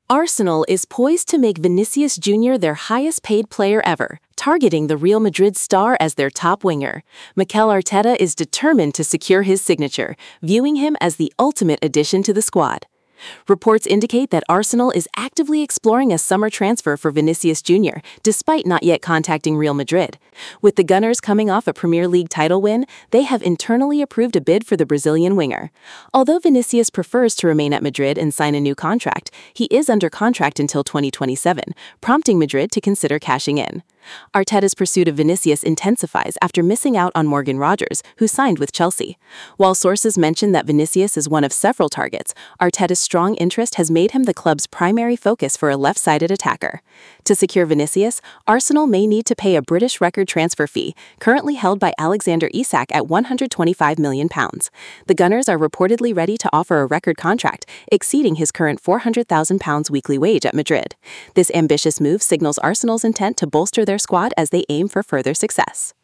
Arsenal is poised to make Vinicius Jr. their highest-paid player ever, targeting the Real Madrid star as their top winger. Mikel Arteta is determined to secure his signature, viewing him as the ultimate addition to the squad. Reports indicate that Arsenal is actively exploring a summer transfer for Vinicius Jr., despite not yet contacting Real Madrid. With the Gunners coming off a Premier League title win, they have internally approved a bid for the Brazilian winger. Although Vinicius prefers to remain at Madrid and sign a new contract, he is under contract until 2027, prompting Madrid to consider cashing in. Arteta's pursuit of Vinicius intensifies after missing out on Morgan Rogers, who signed with Chelsea. While sources mention that Vinicius is one of several targets, Arteta's strong interest has made him the club's primary focus for a left-sided attacker. To secure Vinicius, Arsenal may need to pay a British record transfer fee, currently held by Alexander Isak at £125 million. The Gunners are reportedly ready to offer a record contract, exceeding his current £400,000 weekly wage at Madrid. This ambitious move signals Arsenal's intent to bolster their squad as they aim for further success.